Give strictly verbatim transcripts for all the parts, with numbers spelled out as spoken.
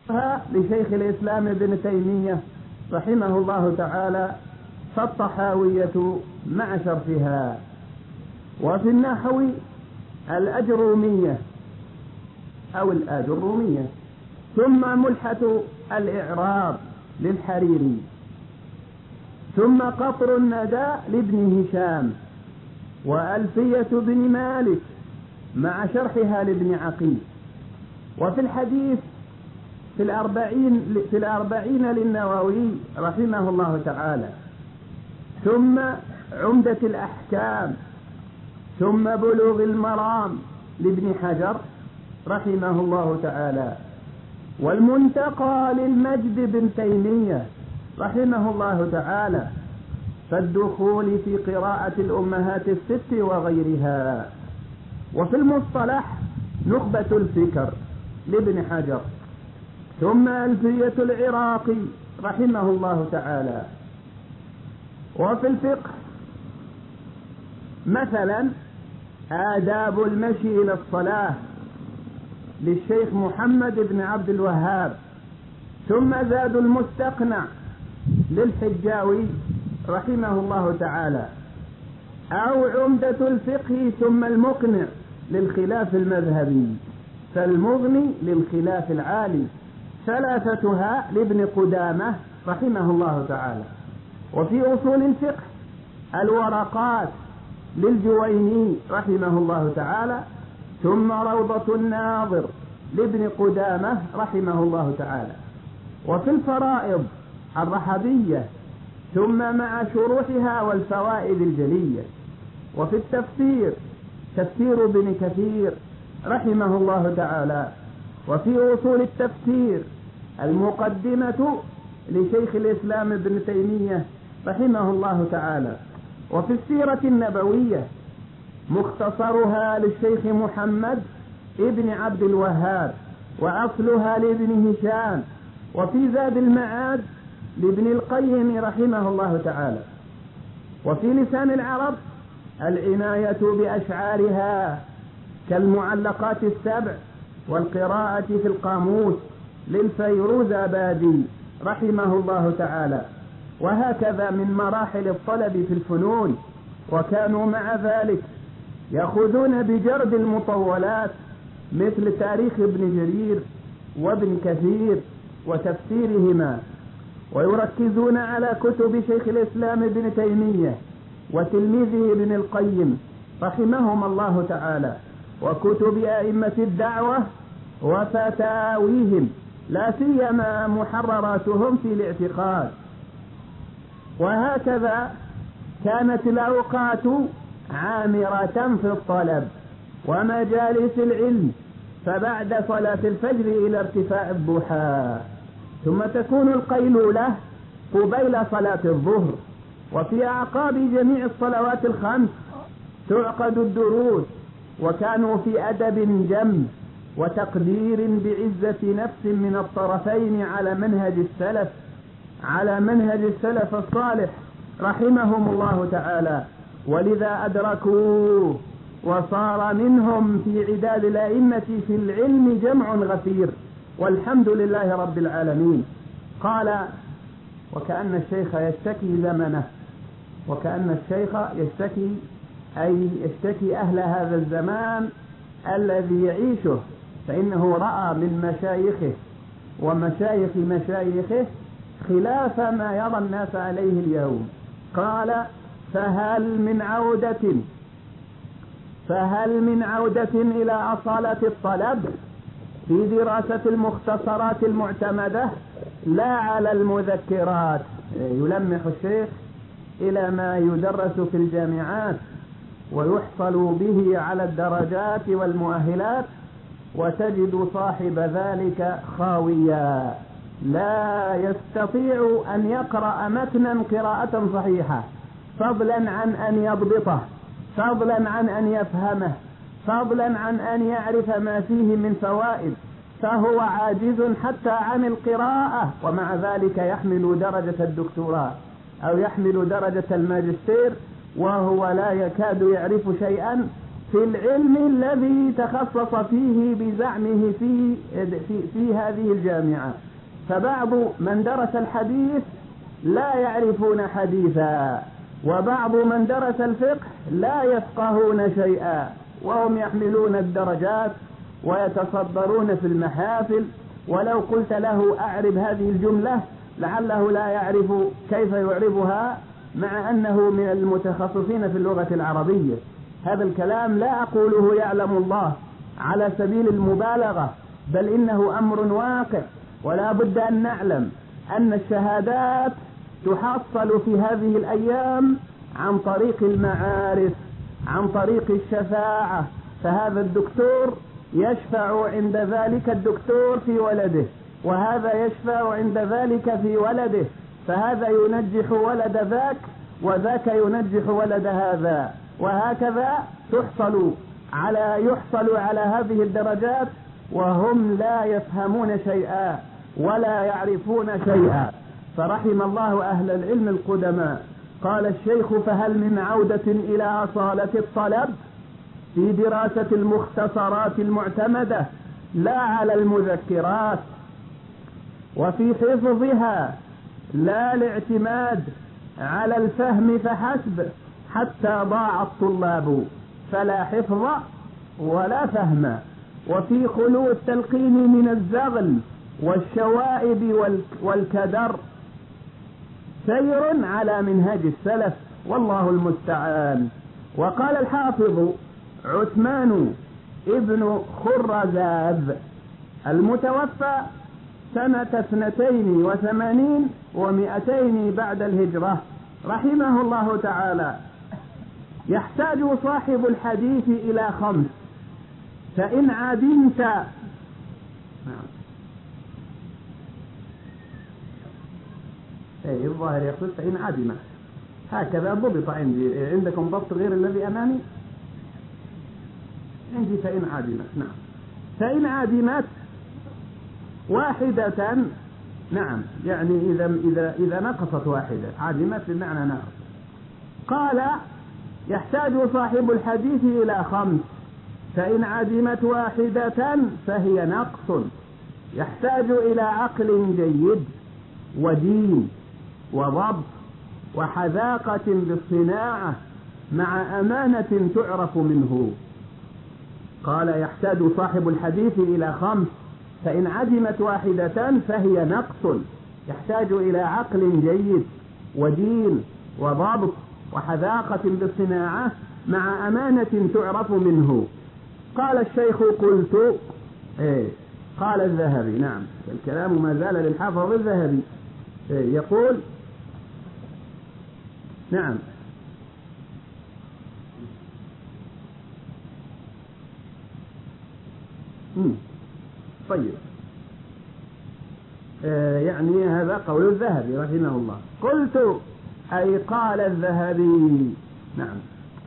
لشيخ الإسلام ابن تيمية رحمه الله تعالى، فالطحاوية مع شرحها. وفي النحو الأجرومية أو الآجرومية، ثم ملحة الإعراب للحريري، ثم قطر الندى لابن هشام، وألفية بن مالك مع شرحها لابن عقيل. وفي الحديث في الأربعين, في الأربعين للنووي رحمه الله تعالى، ثم عمدة الأحكام، ثم بلوغ المرام لابن حجر رحمه الله تعالى، والمنتقى للمجد بن تيمية رحمه الله تعالى، فالدخول في قراءة الأمهات الست وغيرها. وفي المصطلح نخبة الفكر لابن حجر، ثم ألفية العراقي رحمه الله تعالى. وفي الفقه مثلا آداب المشي إلى الصلاة للشيخ محمد بن عبد الوهاب، ثم زاد المستقنع للحجاوي رحمه الله تعالى، أو عمدة الفقه ثم المقنع للخلاف المذهبي، فالمغني للخلاف العالي، ثلاثتها لابن قدامة رحمه الله تعالى. وفي أصول الفقه الورقات للجويني رحمه الله تعالى، ثم روضة الناظر لابن قدامة رحمه الله تعالى. وفي الفرائض الرحبية، ثم مع شروحها والفوائد الجلية. وفي التفسير تفسير ابن كثير رحمه الله تعالى. وفي أصول التفسير المقدمة لشيخ الإسلام ابن تيمية رحمه الله تعالى. وفي السيرة النبوية مختصرها للشيخ محمد ابن عبد الوهاب، وأصلها لابن هشام. وفي زاد المعاد لابن القيم رحمه الله تعالى. وفي لسان العرب العناية بأشعارها كالمعلقات السبع، والقراءة في القاموس للفيروزابادي رحمه الله تعالى. وهكذا من مراحل الطلب في الفنون. وكانوا مع ذلك يأخذون بجرد المطولات مثل تاريخ ابن جرير وابن كثير وتفسيرهما، ويركزون على كتب شيخ الإسلام ابن تيمية وتلميذه ابن القيم رحمهما الله تعالى، وكتب أئمة الدعوة وفتاويهم، لا سيما محرراتهم في الاعتقاد. وهكذا كانت الأوقات عامرة في الطلب ومجالس العلم، فبعد صلاة الفجر إلى ارتفاع الضحى، ثم تكون القيلولة قبيل صلاة الظهر. وفي أعقاب جميع الصلوات الخمس تعقد الدروس، وكانوا في أدب جم وتقدير بعزة نفس من الطرفين على منهج السلف على منهج السلف الصالح رحمهم الله تعالى. ولذا أدركوا وصار منهم في عداد الأئمة في العلم جمع غفير، والحمد لله رب العالمين. قال: وكأن الشيخ يشتكي زمنه، وكأن الشيخ يشتكي أي يشتكي أهل هذا الزمان الذي يعيشه، فإنه رأى من مشايخه ومشايخ مشايخه خلاف ما يرى الناس عليه اليوم. قال: فهل من عودة فهل من عودة إلى أصالة الطلب في دراسة المختصرات المعتمدة لا على المذكرات؟ يلمح الشيخ إلى ما يدرس في الجامعات ويحصل به على الدرجات والمؤهلات، وتجد صاحب ذلك خاويا لا يستطيع أن يقرأ متنا قراءة صحيحة، فضلا عن أن يضبطه، فضلا عن أن يفهمه، فضلا عن أن يعرف ما فيه من فوائد، فهو عاجز حتى عن القراءة، ومع ذلك يحمل درجة الدكتوراه أو يحمل درجة الماجستير وهو لا يكاد يعرف شيئا في العلم الذي تخصص فيه بزعمه في, في, في هذه الجامعة. فبعض من درس الحديث لا يعرفون حديثا، وبعض من درس الفقه لا يفقهون شيئا، وهم يحملون الدرجات ويتصدرون في المحافل، ولو قلت له أعرب هذه الجملة لعله لا يعرف كيف يعربها، مع أنه من المتخصصين في اللغة العربية. هذا الكلام لا أقوله يعلم الله على سبيل المبالغة، بل إنه أمر واقع، ولا بد أن نعلم أن الشهادات تحصل في هذه الأيام عن طريق المعارف، عن طريق الشفاعة. فهذا الدكتور يشفع عند ذلك الدكتور في ولده، وهذا يشفع عند ذلك في ولده، فهذا ينجح ولد ذاك، وذاك ينجح ولد هذا، وهكذا تحصل على يحصل على هذه الدرجات وهم لا يفهمون شيئا ولا يعرفون شيئا. فرحم الله أهل العلم القدماء. قال الشيخ: فهل من عودة إلى أصالة الطلب في دراسة المختصرات المعتمدة لا على المذكرات، وفي حفظها لا الاعتماد على الفهم فحسب، حتى ضاع الطلاب فلا حفظ ولا فهم، وفي خلو التلقين من الزغل والشوائب والكدر سير على منهج السلف، والله المستعان. وقال الحافظ عثمان ابن خرزاز المتوفى سنة اثنتين وثمانين ومئتين بعد الهجرة رحمه الله تعالى: يحتاج صاحب الحديث إلى خمس، فإن عدمت اي الظاهر يقول فإن عدم، هكذا ضبط عندي. عندكم ضبط غير الذي أمامي؟ عندي فإن عدمت. نعم، فإن عدمت واحدة، نعم، يعني إذا إذا إذا نقصت واحدة، عدمت بمعنى نقص. قال: يحتاج صاحب الحديث إلى خمس، فإن عدمت واحدة فهي نقص. يحتاج إلى عقل جيد ودين وضبط وحذاقة بالصناعة مع أمانة تعرف منه. قال: يحتاج صاحب الحديث إلى خمس، فإن عدمت واحدة فهي نقص. يحتاج إلى عقل جيد ودين وضبط وحذاقة بالصناعة مع أمانة تعرف منه. قال الشيخ: قلت إيه قال الذهبي. نعم، الكلام ما زال للحافظ الذهبي. إيه يقول: نعم، مم. طيب، آه يعني هذا قول الذهبي رحمه الله. قلت: أي قال الذهبي. نعم،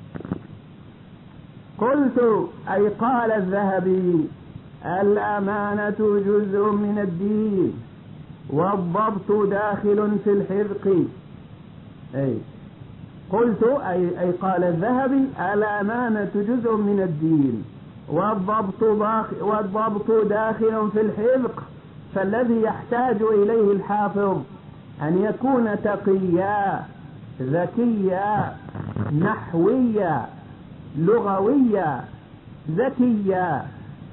قلت: أي قال الذهبي: الأمانة جزء من الدين، والضبط داخل في الحذق. أي قلت أي, أي قال الذهبي: الأمانة جزء من الدين، والضبط داخل, والضبط داخل في الحذق. فالذي يحتاج إليه الحافظ أن يكون تقيا ذكيا نحويا لغويا ذكيا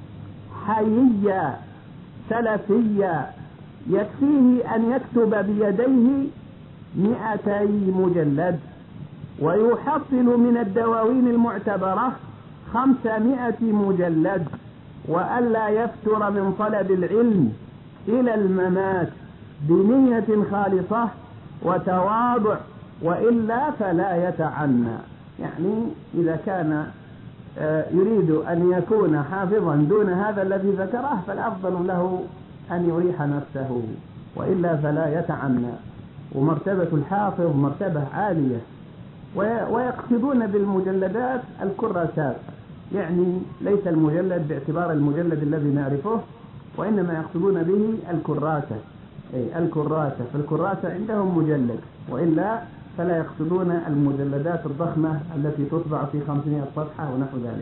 حييا سلفيا، يكفيه أن يكتب بيديه مئتي مجلد، ويحصل من الدواوين المعتبرة خمسمائة مجلد، وألا يفتر من طلب العلم إلى الممات بنية خالصة وتواضع، وإلا فلا يتعنى. يعني إذا كان يريد أن يكون حافظا دون هذا الذي ذكره، فالأفضل له أن يريح نفسه، وإلا فلا يتعنى. ومرتبة الحافظ مرتبة عالية. ويقصدون بالمجلدات الكراسات، يعني ليس المجلد باعتبار المجلد الذي نعرفه، وإنما يقصدون به الكراسة. أي الكراسة، فالكراسة عندهم مجلد، وإلا فلا يقصدون المجلدات الضخمة التي تطبع في خمسمائة صفحة ونحو ذلك.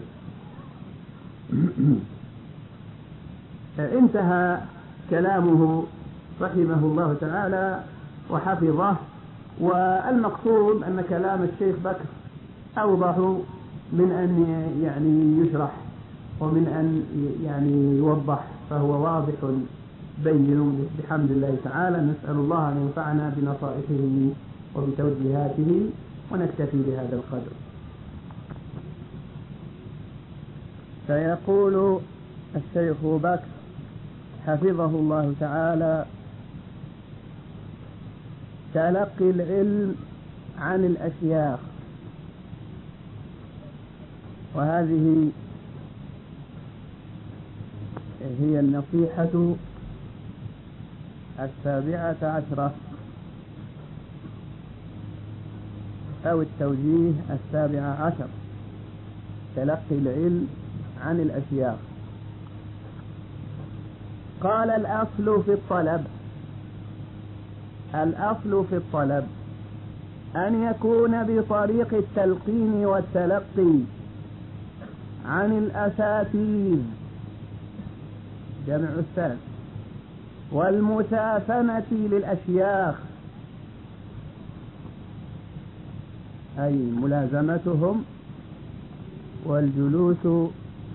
انتهى كلامه رحمه الله تعالى وحفظه. والمقصود أن كلام الشيخ بكر أوضح من أن يعني يشرح ومن أن يعني يوضح، فهو واضح بين بحمد الله تعالى. نسأل الله أن ينفعنا بنصائحه وبتوجيهاته، ونكتفي بهذا القدر. فيقول الشيخ بكر حفظه الله تعالى: تلقي العلم عن الأشياخ. وهذه هي النصيحة السابعة عشرة أو التوجيه السابع عشر، تلقي العلم عن الأشياخ. قال: الأصل في الطلب الأصل في الطلب أن يكون بطريق التلقين والتلقي عن الأساتذة جمع أستاذ، والمسافنة للأشياخ أي ملازمتهم والجلوس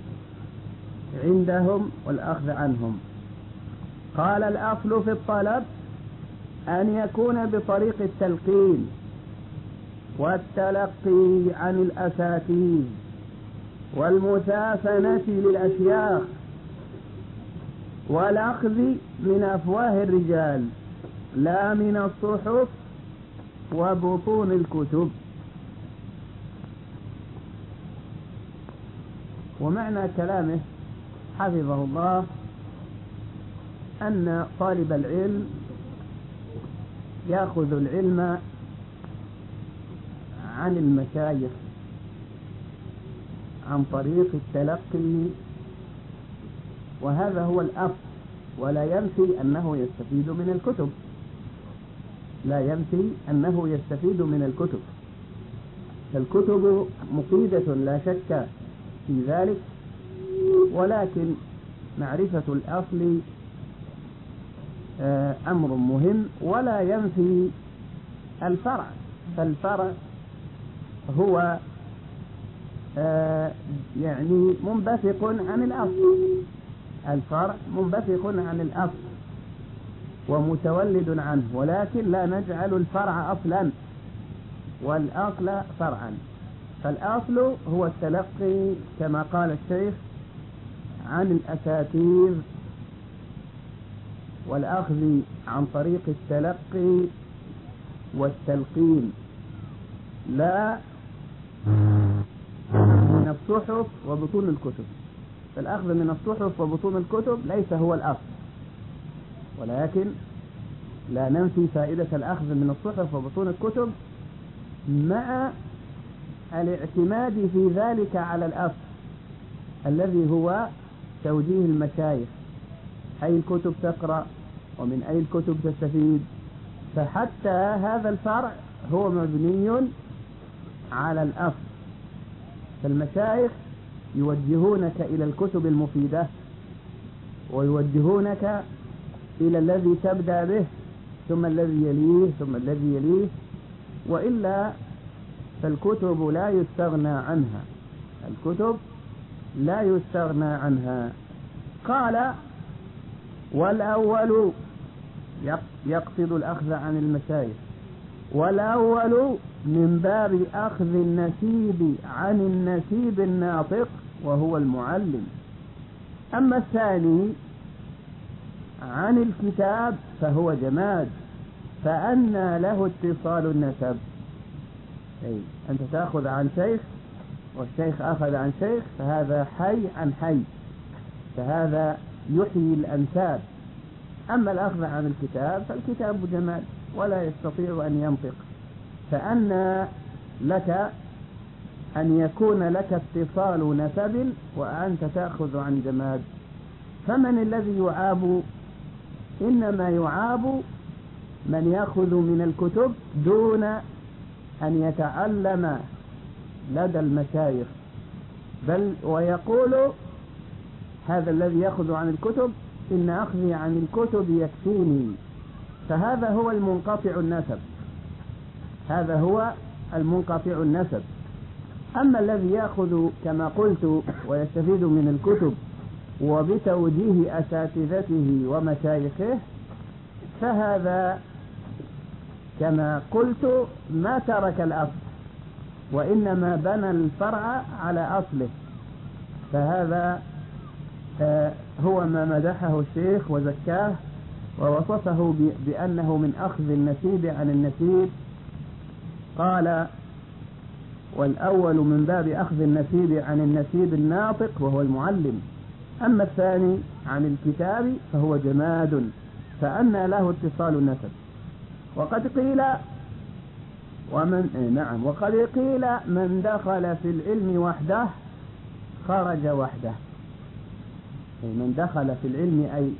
عندهم والأخذ عنهم. قال: الأصل في الطلب أن يكون بطريق التلقين والتلقي عن الأساتذة والمسافنة للأشياخ والأخذ من أفواه الرجال لا من الصحف وبطون الكتب. ومعنى كلامه حفظه الله أن طالب العلم يأخذ العلم عن المشايخ عن طريق التلقي، وهذا هو الأصل، ولا ينفي أنه يستفيد من الكتب لا ينفي أنه يستفيد من الكتب فالكتب مفيدة لا شك في ذلك، ولكن معرفة الأصل أمر مهم، ولا ينفي الفرع، فالفرع هو يعني منبثق عن الأصل الفرع منبثق عن الأصل ومتولد عنه، ولكن لا نجعل الفرع أصلا والأصل فرعا. فالأصل هو التلقي كما قال الشيخ عن الأساتذة والأخذ عن طريق التلقي والتلقين لا من الصحف وبطون الكتب. فالأخذ من الصحف وبطون الكتب ليس هو الأصل، ولكن لا ننفي فائدة الأخذ من الصحف وبطون الكتب مع الاعتماد في ذلك على الأصل الذي هو توجيه المشايخ، أي الكتب تقرأ ومن أي الكتب تستفيد. فحتى هذا الفرع هو مبني على الأصل، فالمشايخ يوجهونك إلى الكتب المفيدة ويوجهونك إلى الذي تبدأ به ثم الذي يليه ثم الذي يليه، وإلا فالكتب لا يستغنى عنها الكتب لا يستغنى عنها. قال: والأول يقصد الأخذ عن المشايخ، والأول من باب أخذ النسيب عن النسيب الناطق وهو المعلم، أما الثاني عن الكتاب فهو جماد، فأنى له اتصال النسب. أي أنت تأخذ عن شيخ والشيخ أخذ عن شيخ، فهذا حي عن حي، فهذا يحيي الأنساب. أما الأخذ عن الكتاب فالكتاب جماد ولا يستطيع أن ينطق، فأنى لك أن يكون لك اتصال نسب وأنت تأخذ عن جماد. فمن الذي يعاب؟ إنما يعاب من يأخذ من الكتب دون أن يتعلم لدى المشايخ، بل ويقول هذا الذي يأخذ عن الكتب إن أخذي عن الكتب يكفيني، فهذا هو المنقطع النسب، هذا هو المنقطع النسب. أما الذي يأخذ كما قلت ويستفيد من الكتب وبتوجيه أساتذته ومشايخه، فهذا كما قلت ما ترك الأصل وإنما بنى الفرع على أصله، فهذا هو ما مدحه الشيخ وزكاه ووصفه بأنه من أخذ النسيب عن النسيب. قال: والأول من باب أخذ النسيب عن النسيب الناطق وهو المعلم، أما الثاني عن الكتاب فهو جماد، فأنى له اتصال النسب. وقد قيل ومن نعم وقد قيل من دخل في العلم وحده خرج وحده. من دخل في العلم أي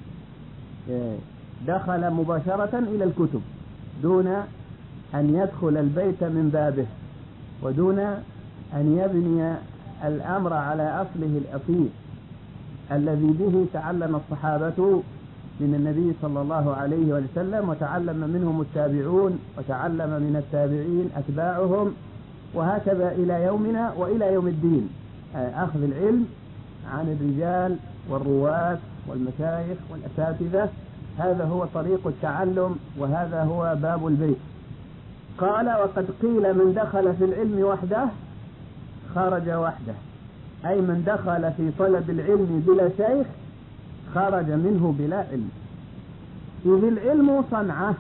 دخل مباشرة إلى الكتب دون أن يدخل البيت من بابه ودون أن يبني الأمر على أصله الأصيل الذي به تعلم الصحابة من النبي صلى الله عليه وسلم، وتعلم منهم التابعون، وتعلم من التابعين أتباعهم، وهكذا إلى يومنا وإلى يوم الدين. أخذ العلم عن الرجال والرواة والمشايخ والأساتذة، هذا هو طريق التعلم وهذا هو باب البيت. قال: وقد قيل من دخل في العلم وحده خرج وحده، أي من دخل في طلب العلم بلا شيخ خرج منه بلا علم، إذ العلم صنعة.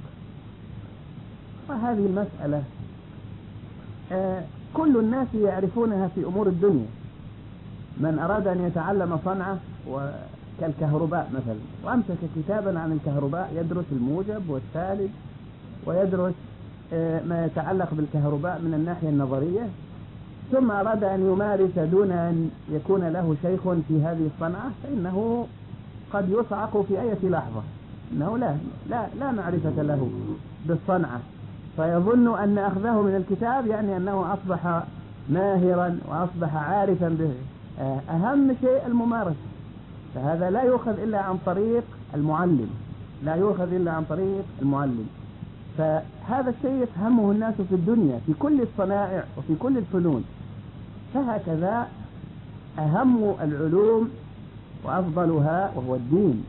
وهذه المسألة آه كل الناس يعرفونها في أمور الدنيا. من أراد أن يتعلم صنعة كالكهرباء مثلا، وأمسك كتابا عن الكهرباء يدرس الموجب والسالب ويدرس آه ما يتعلق بالكهرباء من الناحية النظرية، ثم أراد أن يمارس دون أن يكون له شيخ في هذه الصنعة، فإنه قد يصعق في أي لحظة، إنه لا, لا, لا معرفة له بالصنعة، فيظن أن أخذه من الكتاب يعني أنه أصبح ماهرا وأصبح عارفا به. أهم شيء الممارسة، فهذا لا يؤخذ إلا عن طريق المعلم، لا يؤخذ إلا عن طريق المعلم. فهذا الشيء يفهمه الناس في الدنيا في كل الصنائع وفي كل الفنون. فهكذا أهم العلوم وأفضلها وهو الدين،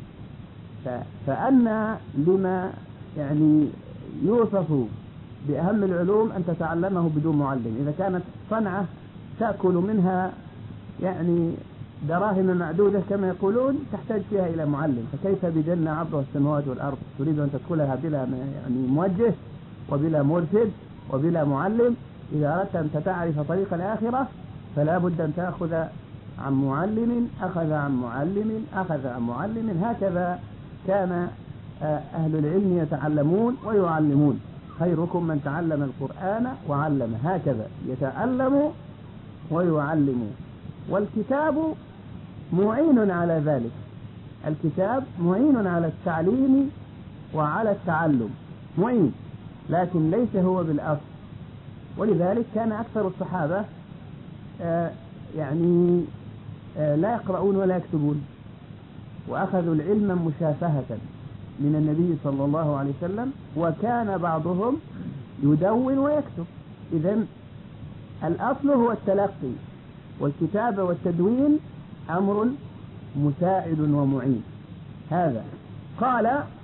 فأن لما يعني يوصف بأهم العلوم أن تتعلمه بدون معلم. إذا كانت صنعة تأكل منها يعني دراهم معدودة كما يقولون تحتاج فيها إلى معلم، فكيف بجنة عرضها السماوات والأرض تريد أن تدخلها بلا يعني موجه وبلا مرشد وبلا معلم؟ إذا أردت أن تعرف طريق الآخرة فلا بد أن تأخذ عن معلم أخذ عن معلم أخذ عن معلم. هكذا كان أهل العلم يتعلمون ويعلمون. خيركم من تعلم القرآن وعلم، هكذا يتعلم ويعلم. والكتاب معين على ذلك، الكتاب معين على التعليم وعلى التعلم، معين، لكن ليس هو بالأصل. ولذلك كان أكثر الصحابة آه يعني آه لا يقرؤون ولا يكتبون، وأخذوا العلم مشافهة من النبي صلى الله عليه وسلم، وكان بعضهم يدون ويكتب. إذن الأصل هو التلقي، والكتابة والتدوين أمر مساعد ومعين. هذا قال: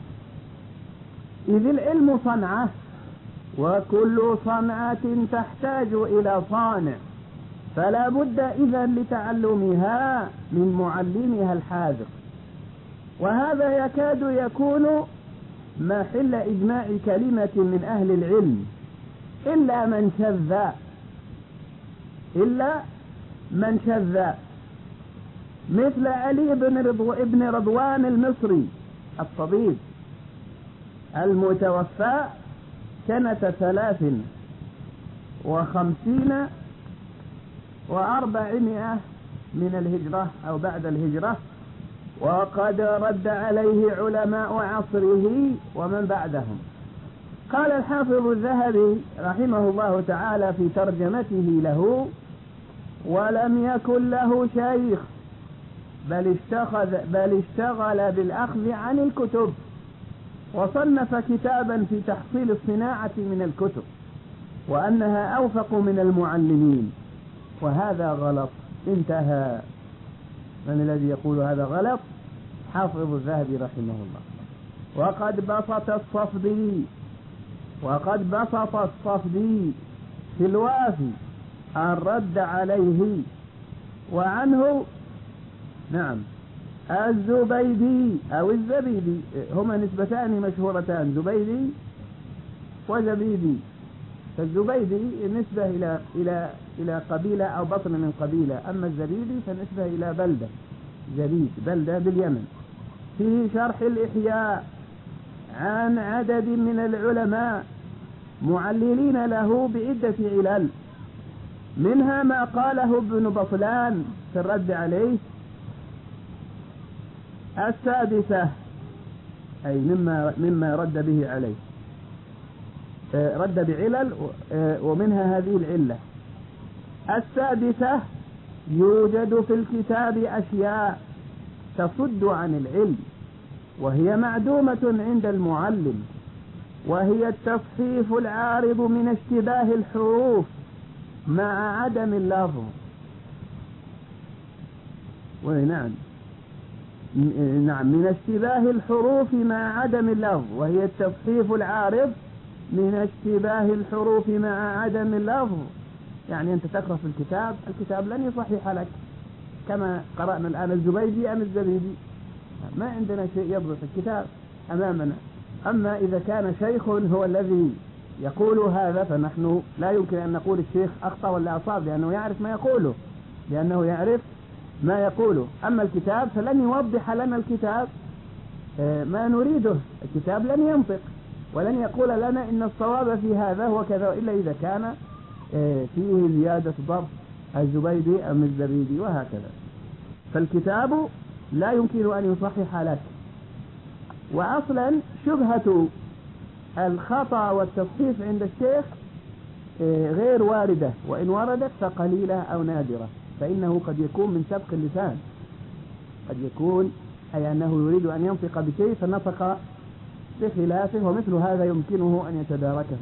إذ العلم صنعة وكل صنعة تحتاج إلى صانع، فلا بد إذن لتعلمها من معلمها الحاذق. وهذا يكاد يكون محل إجماع كلمة من أهل العلم إلا من شذ إلا من شذ مثل علي بن رضو ابن رضوان المصري الطبيب المتوفى سنة ثلاث وخمسين وأربعمائة من الهجرة أو بعد الهجرة، وقد رد عليه علماء عصره ومن بعدهم. قال الحافظ الذهبي رحمه الله تعالى في ترجمته له: ولم يكن له شيخ بل اشتغل, بل اشتغل بالأخذ عن الكتب، وصنف كتابا في تحصيل الصناعة من الكتب، وأنها أوفق من المعلمين، وهذا غلط. انتهى. من الذي يقول هذا غلط؟ حافظ الذهبي رحمه الله. وقد بسط الصفدي وقد بسط الصفدي في الوافي الرد عليه، وعنه نعم الزبيدي أو الزبيدي، هما نسبتان مشهورتان، زبيدي وزبيدي. فالزبيدي نسبة إلى إلى إلى قبيلة أو بطن من قبيلة، أما الزبيدي فنسبة إلى بلدة، زبيد بلدة باليمن. في شرح الإحياء عن عدد من العلماء معللين له بعدة علل، منها ما قاله ابن بطلان في الرد عليه. السادسة أي مما مما رد به عليه، رد بعلل ومنها هذه العلة. السادسة: يوجد في الكتاب أشياء تصد عن العلم وهي معدومة عند المعلم، وهي التصحيف العارض من اشتباه الحروف مع عدم اللفظ. ونعم نعم من اشتباه الحروف مع عدم اللفظ، وهي التصحيف العارض من اشتباه الحروف مع عدم اللفظ. يعني أنت تقرأ في الكتاب، الكتاب لن يصحح لك كما قرأنا الآن الزبيدي أم الزبيدي، ما عندنا شيء يضبط الكتاب أمامنا. أما إذا كان شيخ هو الذي يقول هذا، فنحن لا يمكن أن نقول الشيخ أخطأ ولا أصاب، لأنه يعرف ما يقوله لأنه يعرف ما يقوله. أما الكتاب فلن يوضح لنا الكتاب ما نريده، الكتاب لن ينطق ولن يقول لنا إن الصواب في هذا هو كذا، إلا إذا كان فيه زيادة ضبط الزبيدي أم الزبيدي وهكذا. فالكتاب لا يمكن أن يصحح لك. وأصلا شبهة الخطأ والتصحيف عند الشيخ غير واردة، وإن وردت فقليلة أو نادرة، فإنه قد يكون من سبق اللسان، قد يكون أي أنه يريد أن ينطق بشيء فنطق بخلافه، ومثل هذا يمكنه أن يتداركه.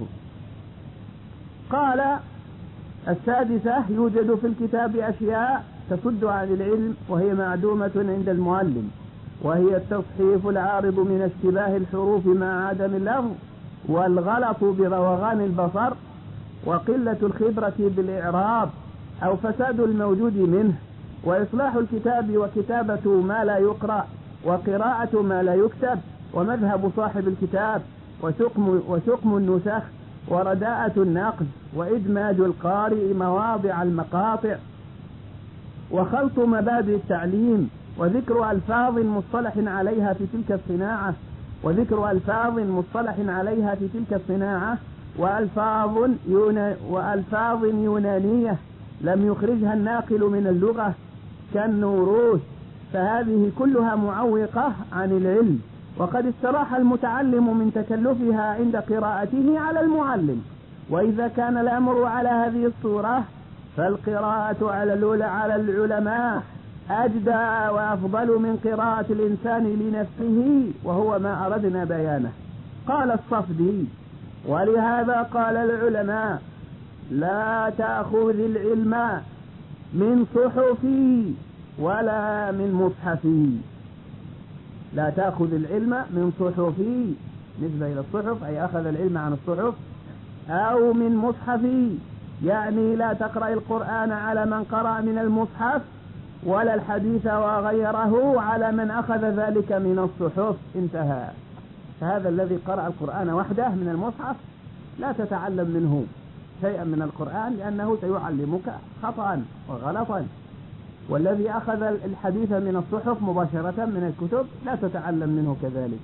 قال: السادسة: يوجد في الكتاب أشياء تصد عن العلم وهي معدومة عند المعلم، وهي التصحيف العارض من اشتباه الحروف مع عدم اللفظ، والغلط بروغان البصر، وقلة الخبرة بالإعراب، أو فساد الموجود منه، وإصلاح الكتاب وكتابة ما لا يقرأ، وقراءة ما لا يكتب، ومذهب صاحب الكتاب، وسقم, وسقم النسخ، ورداءة النقد، وإدماج القارئ مواضع المقاطع، وخلط مبادئ التعليم، وذكر ألفاظ مصطلح عليها في تلك الصناعة وذكر ألفاظ مصطلح عليها في تلك الصناعة وألفاظ, يونا وألفاظ يونانية لم يخرجها الناقل من اللغة كالنوروس، فهذه كلها معوقة عن العلم، وقد استراح المتعلم من تكلفها عند قراءته على المعلم. وإذا كان الأمر على هذه الصورة فالقراءة على على العلماء أجدى وأفضل من قراءة الإنسان لنفسه، وهو ما أردنا بيانه. قال الصفدي: ولهذا قال العلماء: لا تأخذ العلم من صحفي ولا من مصحفي. لا تأخذ العلم من صحفي، نسبة إلى الصحف أي أخذ العلم عن الصحف، أو من مصحفي، يعني لا تقرأ القرآن على من قرأ من المصحف، ولا الحديث وغيره على من أخذ ذلك من الصحف. انتهى. فهذا الذي قرأ القرآن وحده من المصحف لا تتعلم منه شيئا من القرآن، لأنه سيعلمك خطأ وغلطا. والذي أخذ الحديث من الصحف مباشرة من الكتب لا تتعلم منه كذلك.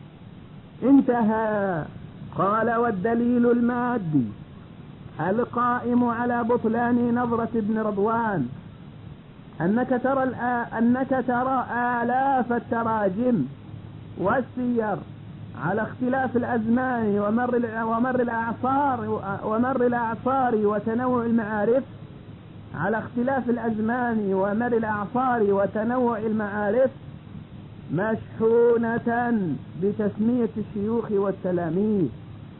انتهى. قال: والدليل المادي القائم على بطلان نظرة ابن رضوان أنك ترى أنك ترى آلاف التراجم والسير على اختلاف الأزمان ومر ومر الأعصار ومر الأعصار وتنوع المعارف، على اختلاف الأزمان ومر الأعصار وتنوع المعارف، مشحونة بتسمية الشيوخ والتلاميذ،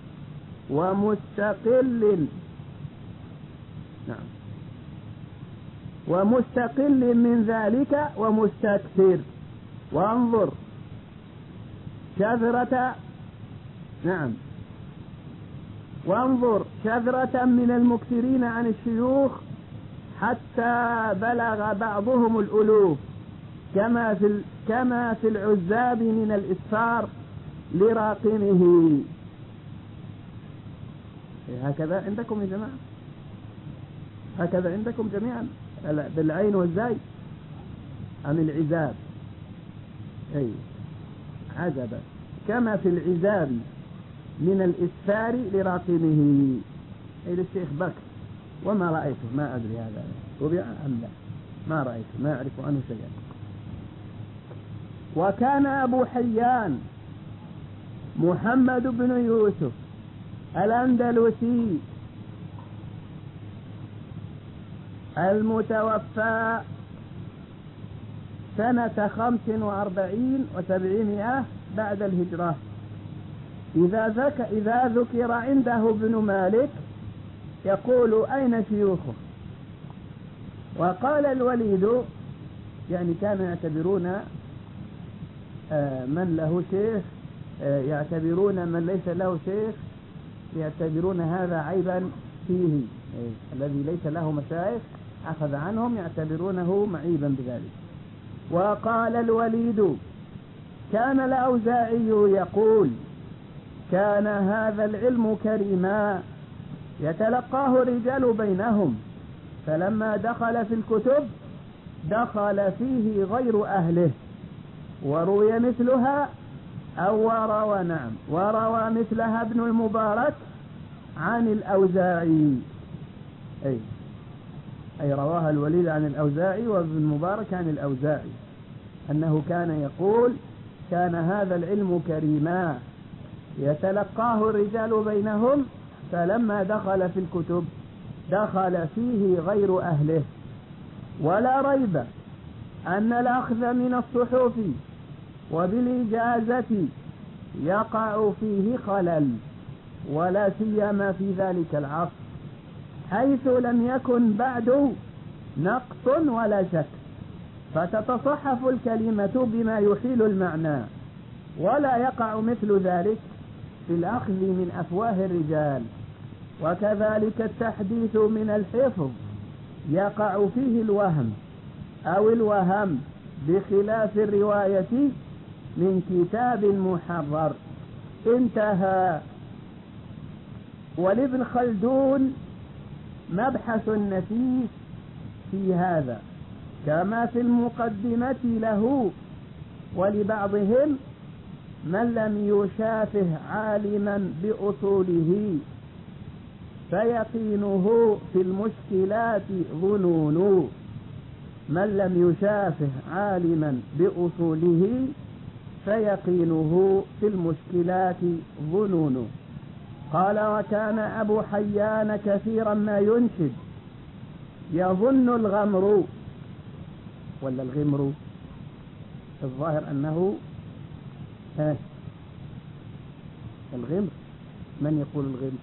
ومستقل نعم ومستقل من ذلك ومستكثر. وانظر شذرة نعم وانظر شذرة من المكثرين عن الشيوخ حتى بلغ بعضهم الألوف، كما في كما في العزاب من الإسفار لراقمه. هكذا عندكم يا جماعة؟ هكذا عندكم جميعا بالعين والزاي عن العزاب؟ أي عزبا كما في العزاب من الإسفار لراقمه، أي للشيخ بكر. وما رأيته، ما أدري هذا طبع أم لا، ما رأيته، ما أعرف عنه شيئا. وكان أبو حيان محمد بن يوسف الأندلسي المتوفى سنة خمس وأربعين وسبعمائة بعد الهجرة، إذا ذك إذا ذكر عنده ابن مالك يقول أين شيوخه؟ وقال الوليد، يعني كانوا يعتبرون من له شيخ، يعتبرون من ليس له شيخ يعتبرون هذا عيبا فيه، الذي ليس له مشايخ أخذ عنهم يعتبرونه معيبا بذلك. وقال الوليد كان الأوزاعي يقول كان هذا العلم كريما يتلقاه الرجال بينهم، فلما دخل في الكتب دخل فيه غير أهله. وروي مثلها أو وروى نعم وروى مثلها ابن المبارك عن الأوزاعي، أي أي رواها الوليد عن الأوزاعي وابن المبارك عن الأوزاعي، أنه كان يقول كان هذا العلم كريما يتلقاه الرجال بينهم، فلما دخل في الكتب دخل فيه غير أهله. ولا ريب أن الأخذ من الصحف وبالإجازة يقع فيه خلل، ولا سيما في ذلك العصر حيث لم يكن بعد نقص ولا شك، فتتصحف الكلمة بما يحيل المعنى، ولا يقع مثل ذلك في الأخذ من أفواه الرجال. وكذلك التحديث من الحفظ يقع فيه الوهم أو الوهم بخلاف الرواية من كتاب محرر. انتهى. ولابن خلدون مبحث نفيس في هذا، كما في المقدمة له. ولبعضهم من لم يشافه عالما بأصوله فيقينه في المشكلات ظنون، من لم يشافه عالما بأصوله فيقينه في المشكلات ظنون. قال وكان أبو حيان كثيرا ما ينشد يظن الغمر ولا الغمر، الظاهر أنه ها الغمر. من يقول الغمر؟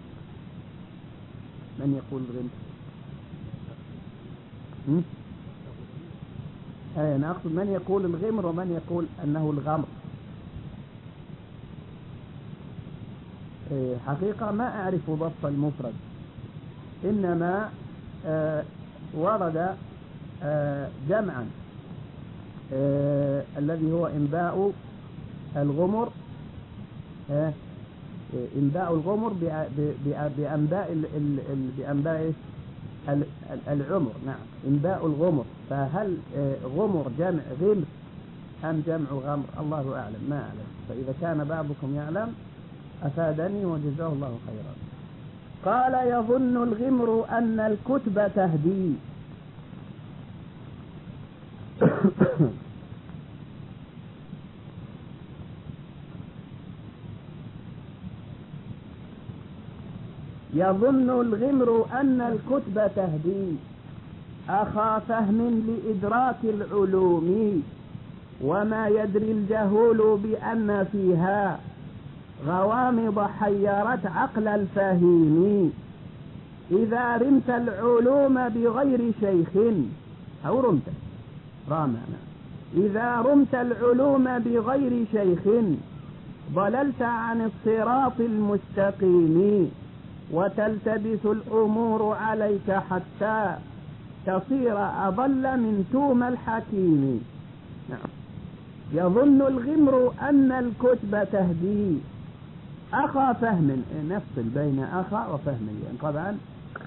من يقول الغمر؟ أي أنا أقصد من يقول الغمر ومن يقول أنه الغمر. حقيقة ما أعرف ضبط المفرد، إنما آه ورد آه جمعا آه الذي هو إنباء الغمر، آه إنباء الغمر بأنباء بأنباء العمر. نعم إنباء الغمر. فهل غمر جمع غمر أم جمع غمر؟ الله أعلم، ما أعلم. فإذا كان بعضكم يعلم أفادني وجزاه الله خيرا. قال يظن الغمر أن الكتب تهدي يظن الغمر أن الكتب تهدي أخا فهم لإدراك العلوم، وما يدري الجهول بأن فيها غوامض حيرت عقل الفهيم. إذا رمت العلوم بغير شيخ أو رمت رامنا إذا رمت العلوم بغير شيخ ضللت عن الصراط المستقيم، وتلتبس الأمور عليك حتى تصير أضل من توم الحكيم. نعم. يظن الغمر أن الكتب تهدي أخا فهم، نفصل بين أخا وفهم، يعني طبعا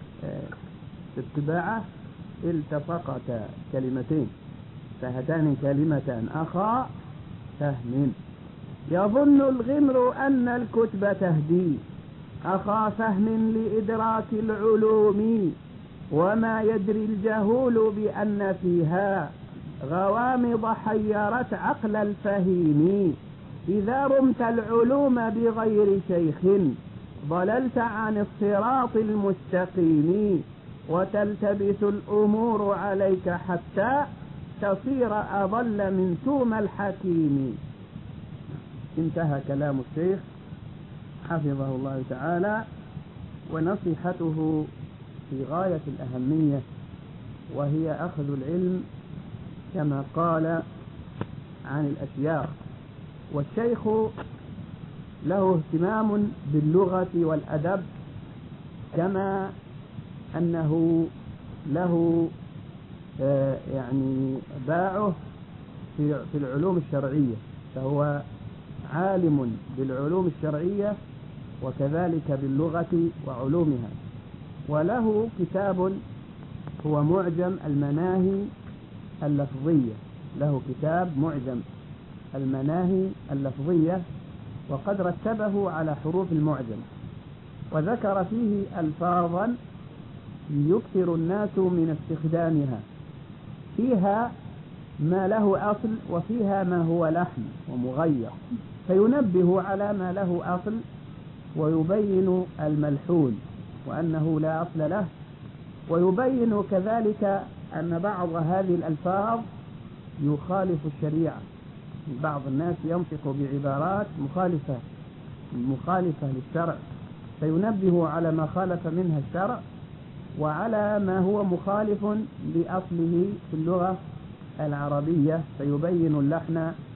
في الطباعة التصقت كلمتين فهاتان كلمتان أخا فهم. يظن الغمر أن الكتب تهدي أخا فهم لإدراك العلوم، وما يدري الجهول بأن فيها غوامض حيرت عقل الفهيم. إذا رمت العلوم بغير شيخ ضللت عن الصراط المستقيم، وتلتبس الأمور عليك حتى تصير أضل من توم الحكيم. انتهى كلام الشيخ حفظه الله تعالى، ونصيحته في غاية الأهمية، وهي أخذ العلم كما قال عن الأشياخ. والشيخ له اهتمام باللغة والأدب، كما أنه له يعني باعه في العلوم الشرعية، فهو عالم بالعلوم الشرعية وكذلك باللغة وعلومها. وله كتاب هو معجم المناهي اللفظية، له كتاب معجم المناهي اللفظية، وقد رتبه على حروف المعجم، وذكر فيه ألفاظا يكثر الناس من استخدامها، فيها ما له أصل وفيها ما هو لحن ومغير، فينبه على ما له أصل ويبين الملحون وأنه لا أصل له، ويبين كذلك أن بعض هذه الألفاظ يخالف الشريعة. بعض الناس ينطق بعبارات مخالفة مخالفة للشرع، فينبه على ما خالف منها الشرع وعلى ما هو مخالف لأصله في اللغة العربية، فيبين اللحن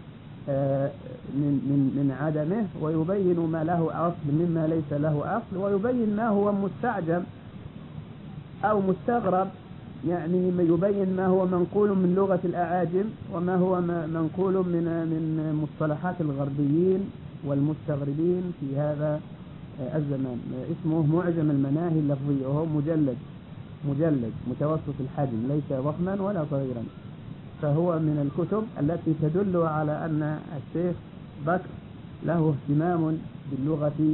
من من من عدمه، ويبين ما له أصل مما ليس له أصل، ويبين ما هو مستعجم أو مستغرب، يعني يبين ما هو منقول من لغة الأعاجم وما هو منقول من من مصطلحات الغربيين والمستغربين في هذا الزمان. اسمه معجم المناهي اللفظية، وهو مجلد مجلد متوسط الحجم، ليس ضخما ولا صغيرا، فهو من الكتب التي تدل على أن الشيخ بكر له اهتمام باللغة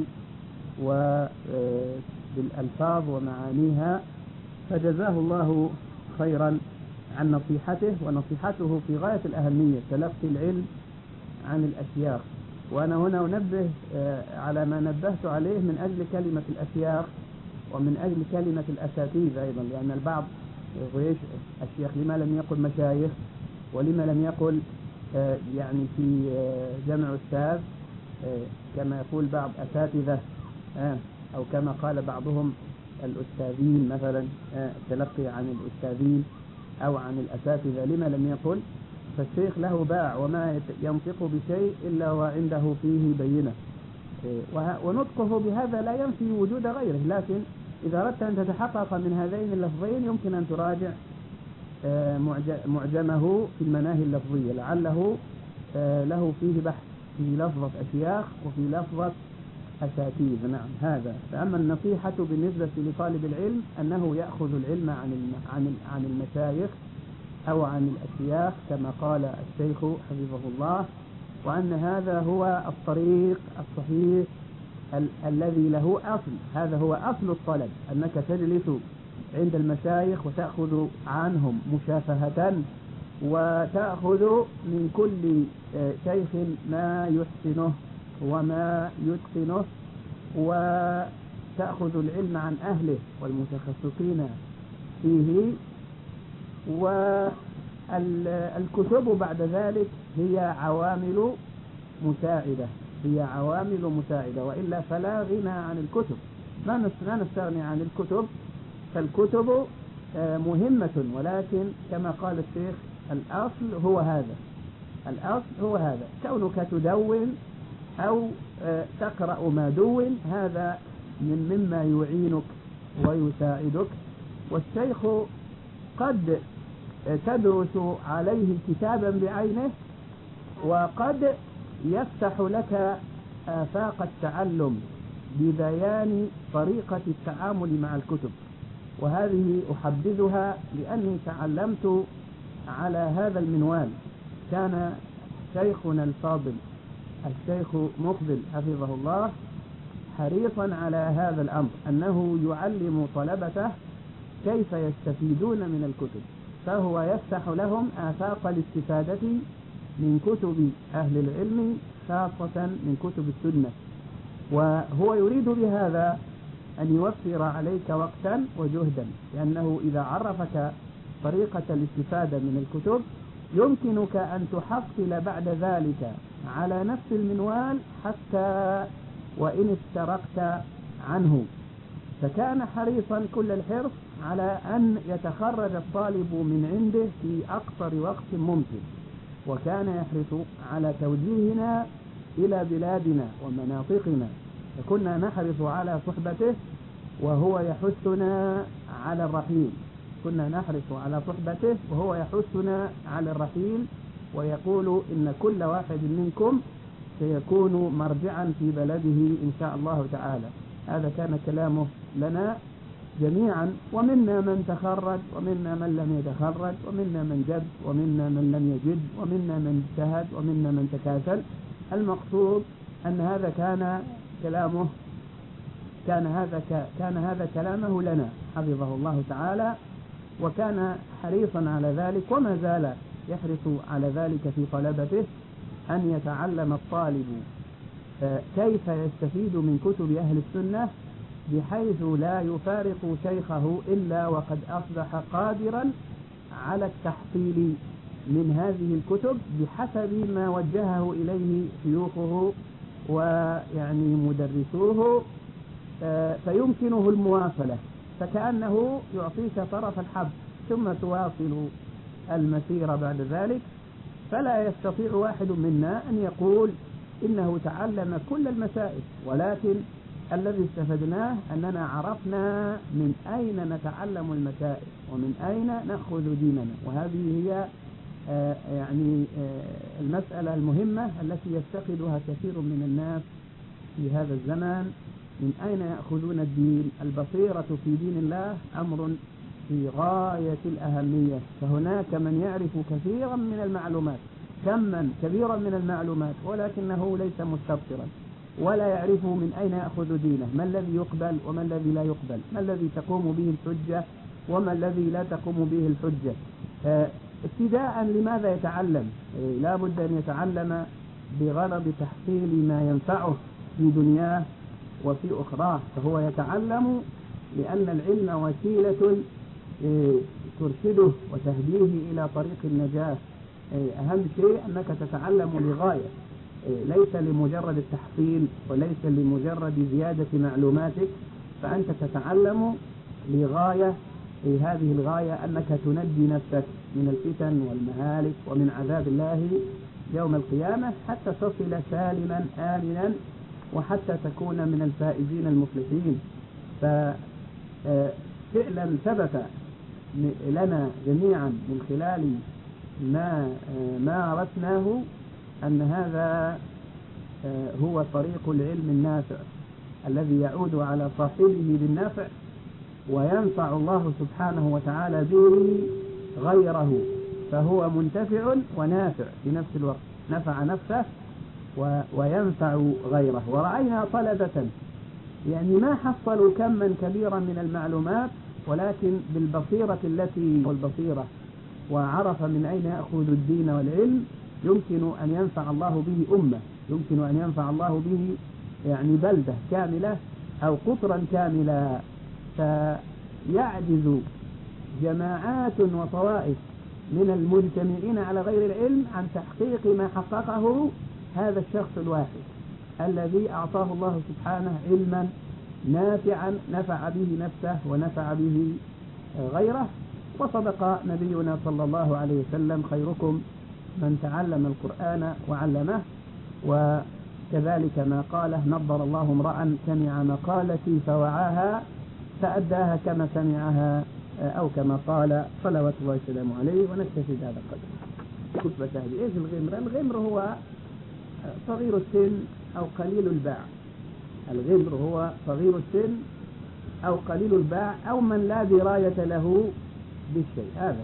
وبالألفاظ ومعانيها، فجزاه الله خيرا عن نصيحته. ونصيحته في غاية الأهمية، تلقي العلم عن الأشياخ. وأنا هنا أنبه على ما نبهت عليه من أجل كلمة الأشياخ ومن أجل كلمة الأساتذة أيضا، لأن البعض يقول الشيخ لما لم يقل مشايخ، ولما لم يقل يعني في جمع أستاذ كما يقول بعض أساتذة، أو كما قال بعضهم الأستاذين مثلا، التلقي عن الأستاذين أو عن الأساتذة، لما لم يقل؟ فالشيخ له باع، وما ينطق بشيء إلا وعنده فيه بينة، ونطقه بهذا لا ينفي وجود غيره، لكن إذا أردت أن تتحقق من هذين اللفظين يمكن أن تراجع معجمه في المناهي اللفظية، لعله له فيه بحث في لفظة أشياخ وفي لفظة أساتيذ. نعم هذا. فأما النصيحة بالنسبة لطالب العلم أنه يأخذ العلم عن عن عن المشايخ أو عن الأشياخ كما قال الشيخ حفظه الله، وأن هذا هو الطريق الصحيح ال الذي له أصل. هذا هو أصل الطلب، أنك تجلس عند المشايخ وتأخذ عنهم مشافهة، وتأخذ من كل شيخ ما يحسنه وما يتقنه، تأخذ العلم عن أهله والمتخصصين فيه. والكتب بعد ذلك هي عوامل مساعدة هي عوامل مساعدة وإلا فلا غنى عن الكتب. ما نستغني عن الكتب، فالكتب مهمة، ولكن كما قال الشيخ الأصل هو هذا الأصل هو هذا كونك تدون أو تقرأ ما دون، هذا من مما يعينك ويساعدك. والشيخ قد تدرس عليه كتابا بعينه، وقد يفتح لك آفاق التعلم ببيان طريقة التعامل مع الكتب، وهذه أحبذها لأني تعلمت على هذا المنوال. كان شيخنا الفاضل الشيخ مقبل حفظه الله حريصا على هذا الأمر، أنه يعلم طلبته كيف يستفيدون من الكتب، فهو يفتح لهم آفاق الاستفادة من كتب أهل العلم، خاصة من كتب السنة. وهو يريد بهذا أن يوفر عليك وقتا وجهدا، لأنه إذا عرفك طريقة الاستفادة من الكتب يمكنك أن تحصل بعد ذلك على نفس المنوال حتى وإن افترقت عنه. فكان حريصا كل الحرص على أن يتخرج الطالب من عنده في أقصر وقت ممكن، وكان يحرص على توجيهنا إلى بلادنا ومناطقنا، فكنا نحرص على صحبته وهو يحثنا على الرحيل كنا نحرص على صحبته وهو يحثنا على الرحيل، ويقول إن كل واحد منكم سيكون مرجعا في بلده إن شاء الله تعالى. هذا كان كلامه لنا جميعا، ومنا من تخرج ومنا من لم يتخرج، ومنا من جد ومنا من لم يجد، ومنا من اجتهد ومنا من تكاسل. المقصود أن هذا كان كلامه كان هذا كان هذا كلامه لنا حفظه الله تعالى، وكان حريصا على ذلك وما زال يحرص على ذلك في طلبته، أن يتعلم الطالب كيف يستفيد من كتب أهل السنة بحيث لا يفارق شيخه إلا وقد أصبح قادرا على التحصيل من هذه الكتب بحسب ما وجهه إليه شيوخه ويعني مدرسوه، فيمكنه المواصلة، فكأنه يعطيك طرف الحب ثم تواصل المسيرة بعد ذلك. فلا يستطيع واحد منا أن يقول إنه تعلم كل المسائل، ولكن الذي استفدناه أننا عرفنا من أين نتعلم المسائل ومن أين نأخذ ديننا، وهذه هي آه يعني آه المسألة المهمة التي يفتقدها كثير من الناس في هذا الزمان. من أين يأخذون الدين؟ البصيرة في دين الله أمر في غاية الأهمية، فهناك من يعرف كثيرا من المعلومات كما كبيرا من المعلومات ولكنه ليس مستبصرا ولا يعرف من أين يأخذ دينه، ما الذي يقبل وما الذي لا يقبل، ما الذي تقوم به الحجة وما الذي لا تقوم به الحجة. اه ابتداء لماذا يتعلم؟ اه لا بد أن يتعلم بغرض تحصيل ما ينفعه في دنياه وفي أخراه، فهو يتعلم لأن العلم وسيلة اه ترشده وتهديه إلى طريق النجاة. اه أهم شيء أنك تتعلم لغاية، ليس لمجرد التحصيل وليس لمجرد زيادة معلوماتك، فأنت تتعلم لغاية، هذه الغاية أنك تنجي نفسك من الفتن والمهالك ومن عذاب الله يوم القيامة حتى تصل سالما آمنا وحتى تكون من الفائزين المفلحين. ففعلا ثبت لنا جميعا من خلال ما مارسناه أن هذا هو طريق العلم النافع الذي يعود على صاحبه بالنفع وينفع الله سبحانه وتعالى به غيره، فهو منتفع ونافع في نفس الوقت، نفع نفسه وينفع غيره. ورأينا طلبة يعني ما حصلوا كما كبيرا من المعلومات، ولكن بالبصيرة التي والبصيرة وعرف من أين يأخذ الدين والعلم يمكن أن ينفع الله به أمة، يمكن أن ينفع الله به يعني بلدة كاملة أو قطرا كاملا، فيعجز جماعات وطوائف من المجتمعين على غير العلم عن تحقيق ما حققه هذا الشخص الواحد الذي أعطاه الله سبحانه علما نافعا نفع به نفسه ونفع به غيره. وصدق نبينا صلى الله عليه وسلم: خيركم من تعلم القرآن وعلمه. وكذلك ما قاله: نضر الله امرأ سمع مقالتي فوعاها فأداها كما سمعها، أو كما قال صلوات الله وسلامه عليه. ونكتفي بهذا القدر. خطبة هذه إيش الغمر؟ الغمر هو صغير السن أو قليل الباع. الغمر هو صغير السن أو قليل الباع أو من لا دراية له بالشيء. هذا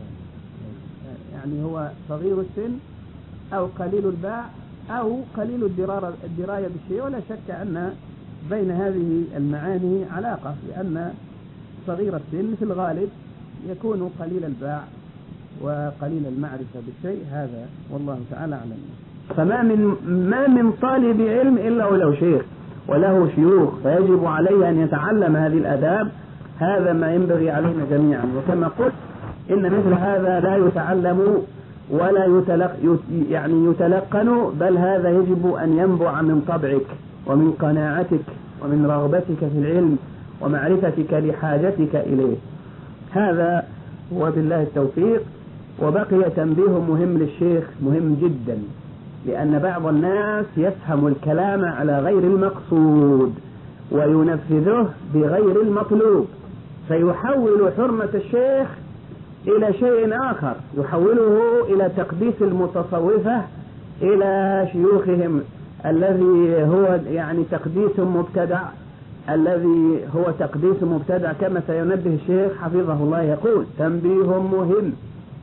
يعني هو صغير السن أو قليل الباع أو قليل الدراية بالشيء. ولا شك أن بين هذه المعاني علاقة، لأن صغير السن في الغالب يكون قليل الباع وقليل المعرفة بالشيء. هذا والله تعالى أعلم. فما من ما من طالب علم إلا وله شيخ وله شيوخ، فيجب عليه أن يتعلم هذه الآداب. هذا ما ينبغي علينا جميعا. وكما قلت إن مثل هذا لا يتعلم ولا يتلق يعني يتلقن، بل هذا يجب أن ينبع من طبعك ومن قناعتك ومن رغبتك في العلم ومعرفتك لحاجتك إليه. هذا وبالله التوفيق. وبقي تنبيه مهم للشيخ، مهم جدا، لأن بعض الناس يفهم الكلام على غير المقصود وينفذه بغير المطلوب، فيحول حرمة الشيخ إلى شيء آخر، يحوله إلى تقديس المتصوفة إلى شيوخهم، الذي هو يعني تقديس مبتدع، الذي هو تقديس مبتدع. كما سينبه الشيخ حفظه الله يقول: تنبيه مهم،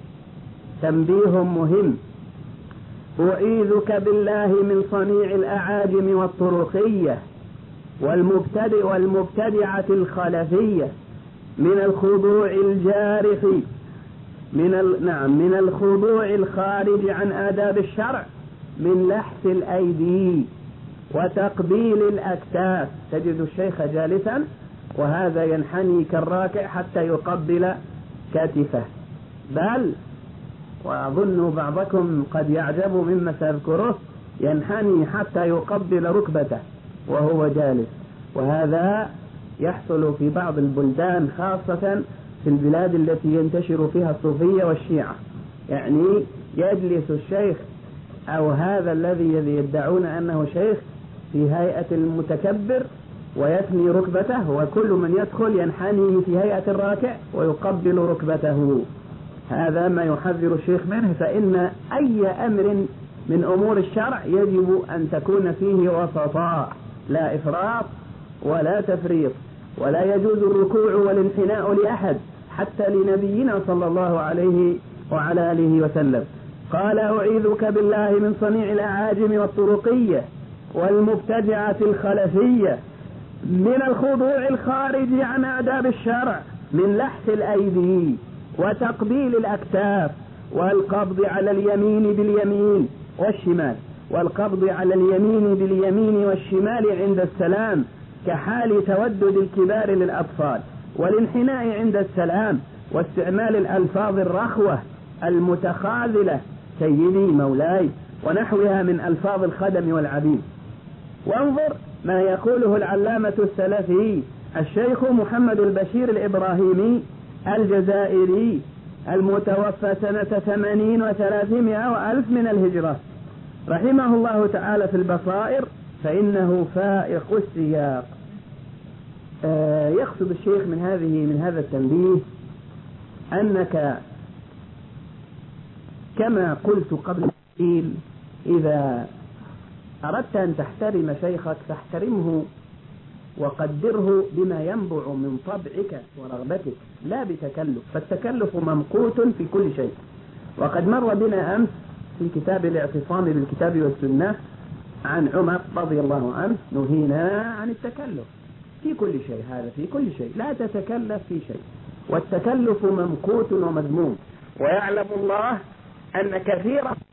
تنبيه مهم، أعيذك بالله من صنيع الأعاجم والطرقية والمبتدع والمبتدعة الخلفية، من الخضوع الجارح من ال... نعم من الخضوع الخارج عن آداب الشرع، من لحس الأيدي وتقبيل الأكتاف. تجد الشيخ جالسا وهذا ينحني كالراكع حتى يقبل كتفه، بل وأظن بعضكم قد يعجب مما سأذكره، ينحني حتى يقبل ركبته وهو جالس. وهذا يحصل في بعض البلدان، خاصة في البلاد التي ينتشر فيها الصوفية والشيعة. يعني يجلس الشيخ أو هذا الذي يدعون أنه شيخ في هيئة المتكبر ويثني ركبته، وكل من يدخل ينحني في هيئة الراكع ويقبل ركبته. هذا ما يحذر الشيخ منه. فإن أي أمر من أمور الشرع يجب أن تكون فيه وسطاء، لا إفراط ولا تفريط، ولا يجوز الركوع والانحناء لأحد، حتى لنبينا صلى الله عليه وعلى آله وسلم. قال: أعيذك بالله من صنيع الأعاجم والطرقية والمبتدعة الخلفية، من الخضوع الخارج عن آداب الشرع، من لحس الأيدي وتقبيل الأكتاف والقبض على اليمين باليمين والشمال والقبض على اليمين باليمين والشمال عند السلام، كحال تودد الكبار للأطفال، والانحناء عند السلام، واستعمال الألفاظ الرخوة المتخاذلة سيدي مولاي ونحوها من ألفاظ الخدم والعبيد. وانظر ما يقوله العلامة السلفي الشيخ محمد البشير الإبراهيمي الجزائري المتوفى سنة ثمانين وثلاثمائة وألف من الهجرة رحمه الله تعالى في البصائر، فإنه فائق السياق. آه يقصد الشيخ من هذه من هذا التنبيه أنك كما قلت قبل قليل، إذا أردت أن تحترم شيخك فاحترمه وقدره بما ينبع من طبعك ورغبتك، لا بتكلف، فالتكلف ممقوت في كل شيء. وقد مر بنا أمس في كتاب الاعتصام بالكتاب والسنة عن عمر رضي الله عنه، نهينا عن التكلف في كل شيء. هذا في كل شيء، لا تتكلف في شيء، والتكلف ممقوت ومذموم. ويعلم الله أن كثيرا